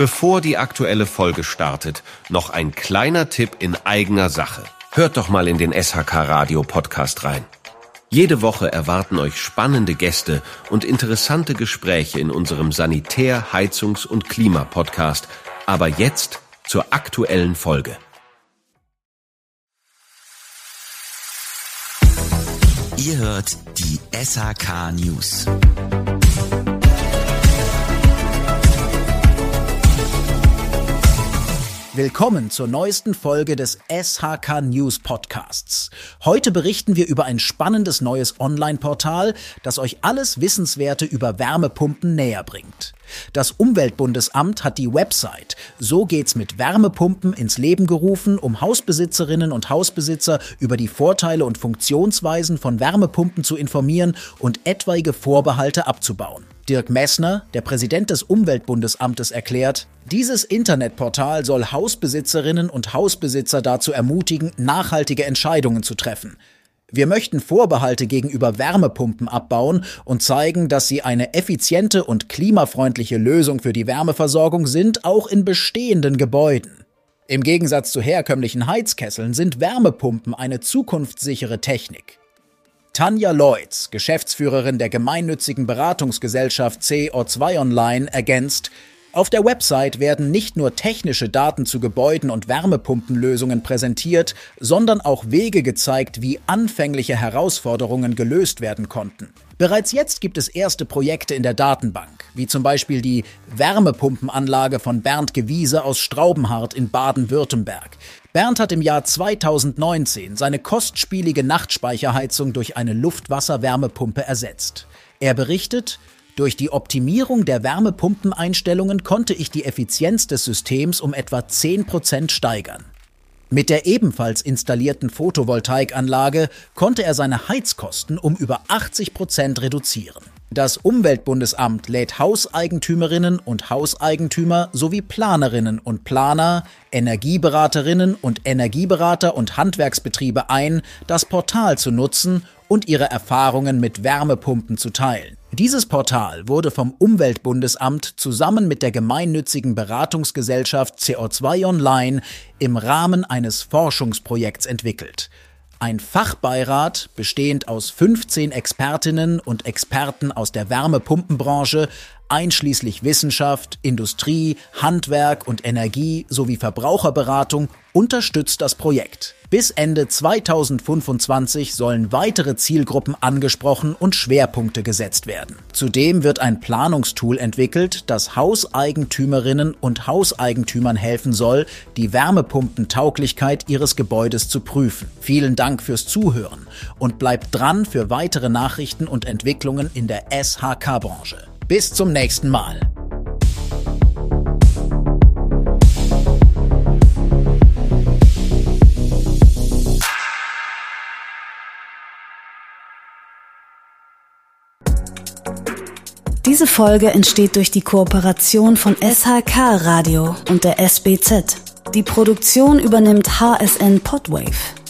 Bevor die aktuelle Folge startet, noch ein kleiner Tipp in eigener Sache. Hört doch mal in den SHK Radio Podcast rein. Jede Woche erwarten euch spannende Gäste und interessante Gespräche in unserem Sanitär-, Heizungs- und Klima-Podcast. Aber jetzt zur aktuellen Folge. Ihr hört die SHK News. Willkommen zur neuesten Folge des SHK News Podcasts. Heute berichten wir über ein spannendes neues Online-Portal, das euch alles Wissenswerte über Wärmepumpen näher bringt. Das Umweltbundesamt hat die Website So geht's mit Wärmepumpen ins Leben gerufen, um Hausbesitzerinnen und Hausbesitzer über die Vorteile und Funktionsweisen von Wärmepumpen zu informieren und etwaige Vorbehalte abzubauen. Dirk Messner, der Präsident des Umweltbundesamtes, erklärt, dieses Internetportal soll Hausbesitzerinnen und Hausbesitzer dazu ermutigen, nachhaltige Entscheidungen zu treffen. Wir möchten Vorbehalte gegenüber Wärmepumpen abbauen und zeigen, dass sie eine effiziente und klimafreundliche Lösung für die Wärmeversorgung sind, auch in bestehenden Gebäuden. Im Gegensatz zu herkömmlichen Heizkesseln sind Wärmepumpen eine zukunftssichere Technik. Tanja Leutz, Geschäftsführerin der gemeinnützigen Beratungsgesellschaft CO2 Online, ergänzt: Auf der Website werden nicht nur technische Daten zu Gebäuden und Wärmepumpenlösungen präsentiert, sondern auch Wege gezeigt, wie anfängliche Herausforderungen gelöst werden konnten. Bereits jetzt gibt es erste Projekte in der Datenbank, wie zum Beispiel die Wärmepumpenanlage von Bernd Gewiese aus Straubenhardt in Baden-Württemberg. Bernd hat im Jahr 2019 seine kostspielige Nachtspeicherheizung durch eine Luft-Wasser-Wärmepumpe ersetzt. Er berichtet: Durch die Optimierung der Wärmepumpeneinstellungen konnte ich die Effizienz des Systems um etwa 10% steigern. Mit der ebenfalls installierten Photovoltaikanlage konnte er seine Heizkosten um über 80% reduzieren. Das Umweltbundesamt lädt Hauseigentümerinnen und Hauseigentümer sowie Planerinnen und Planer, Energieberaterinnen und Energieberater und Handwerksbetriebe ein, das Portal zu nutzen und ihre Erfahrungen mit Wärmepumpen zu teilen. Dieses Portal wurde vom Umweltbundesamt zusammen mit der gemeinnützigen Beratungsgesellschaft CO2 Online im Rahmen eines Forschungsprojekts entwickelt. Ein Fachbeirat, bestehend aus 15 Expertinnen und Experten aus der Wärmepumpenbranche, einschließlich Wissenschaft, Industrie, Handwerk und Energie sowie Verbraucherberatung, unterstützt das Projekt. Bis Ende 2025 sollen weitere Zielgruppen angesprochen und Schwerpunkte gesetzt werden. Zudem wird ein Planungstool entwickelt, das Hauseigentümerinnen und Hauseigentümern helfen soll, die Wärmepumpentauglichkeit ihres Gebäudes zu prüfen. Vielen Dank fürs Zuhören und bleibt dran für weitere Nachrichten und Entwicklungen in der SHK-Branche. Bis zum nächsten Mal. Diese Folge entsteht durch die Kooperation von SHK Radio und der SBZ. Die Produktion übernimmt HSN Podwave.